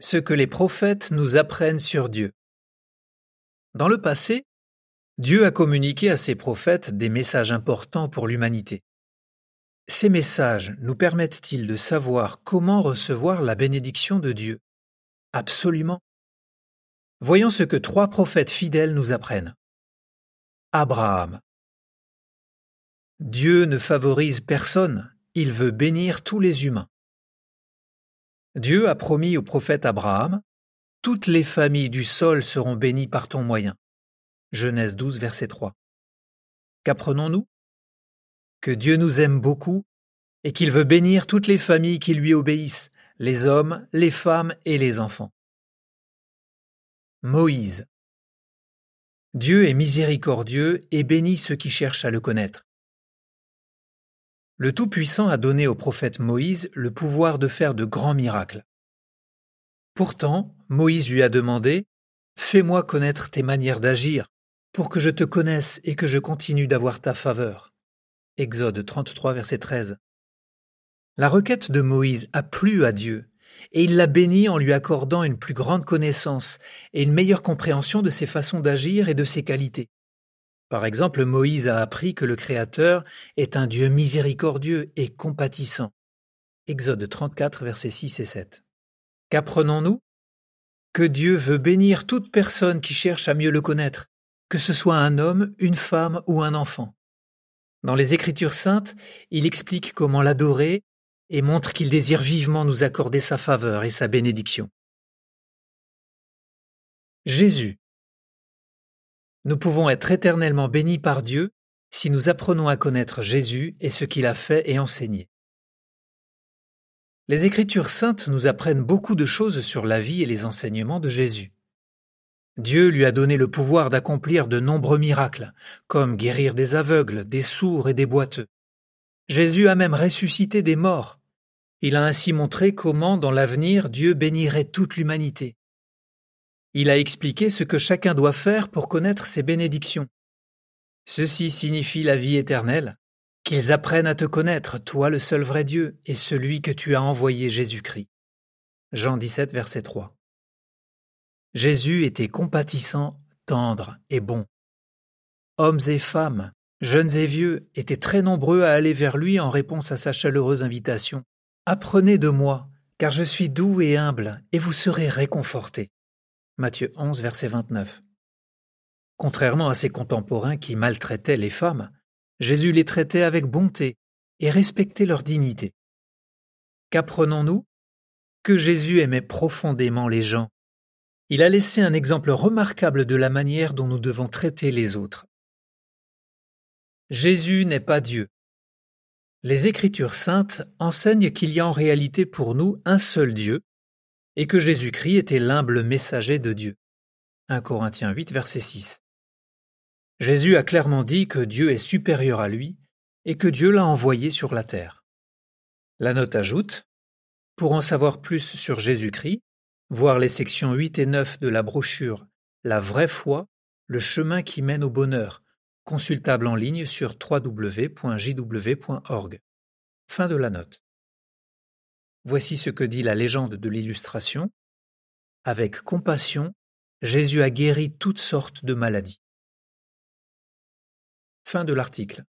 Ce que les prophètes nous apprennent sur Dieu. Dans le passé, Dieu a communiqué à ses prophètes des messages importants pour l'humanité. Ces messages nous permettent-ils de savoir comment recevoir la bénédiction de Dieu? Absolument. Voyons ce que 3 prophètes fidèles nous apprennent. Abraham. Dieu ne favorise personne, il veut bénir tous les humains. Dieu a promis au prophète Abraham « Toutes les familles du sol seront bénies par ton moyen ». Genèse 12, verset 3. Qu'apprenons-nous? Que Dieu nous aime beaucoup et qu'il veut bénir toutes les familles qui lui obéissent, les hommes, les femmes et les enfants. Moïse. Dieu est miséricordieux et bénit ceux qui cherchent à le connaître. Le Tout-Puissant a donné au prophète Moïse le pouvoir de faire de grands miracles. Pourtant, Moïse lui a demandé « Fais-moi connaître tes manières d'agir, pour que je te connaisse et que je continue d'avoir ta faveur. » Exode 33, verset 13. La requête de Moïse a plu à Dieu, et il l'a béni en lui accordant une plus grande connaissance et une meilleure compréhension de ses façons d'agir et de ses qualités. Par exemple, Moïse a appris que le Créateur est un Dieu miséricordieux et compatissant. Exode 34, versets 6 et 7. Qu'apprenons-nous? Que Dieu veut bénir toute personne qui cherche à mieux le connaître, que ce soit un homme, une femme ou un enfant. Dans les Écritures saintes, il explique comment l'adorer et montre qu'il désire vivement nous accorder sa faveur et sa bénédiction. Jésus. Nous pouvons être éternellement bénis par Dieu si nous apprenons à connaître Jésus et ce qu'il a fait et enseigné. Les Écritures saintes nous apprennent beaucoup de choses sur la vie et les enseignements de Jésus. Dieu lui a donné le pouvoir d'accomplir de nombreux miracles, comme guérir des aveugles, des sourds et des boiteux. Jésus a même ressuscité des morts. Il a ainsi montré comment, dans l'avenir, Dieu bénirait toute l'humanité. Il a expliqué ce que chacun doit faire pour connaître ses bénédictions. Ceci signifie la vie éternelle, qu'ils apprennent à te connaître, toi le seul vrai Dieu, et celui que tu as envoyé Jésus-Christ. Jean 17, verset 3. Jésus était compatissant, tendre et bon. Hommes et femmes, jeunes et vieux, étaient très nombreux à aller vers lui en réponse à sa chaleureuse invitation. « Apprenez de moi, car je suis doux et humble, et vous serez réconfortés. » Matthieu 11, verset 29. Contrairement à ses contemporains qui maltraitaient les femmes, Jésus les traitait avec bonté et respectait leur dignité. Qu'apprenons-nous? Que Jésus aimait profondément les gens. Il a laissé un exemple remarquable de la manière dont nous devons traiter les autres. Jésus n'est pas Dieu. Les Écritures saintes enseignent qu'il y a en réalité pour nous un seul Dieu, et que Jésus-Christ était l'humble messager de Dieu. 1 Corinthiens 8, verset 6. Jésus a clairement dit que Dieu est supérieur à lui et que Dieu l'a envoyé sur la terre. La note ajoute « Pour en savoir plus sur Jésus-Christ, voir les sections 8 et 9 de la brochure « La vraie foi, le chemin qui mène au bonheur », consultable en ligne sur www.jw.org. Fin de la note. Voici ce que dit la légende de l'illustration. Avec compassion, Jésus a guéri toutes sortes de maladies. Fin de l'article.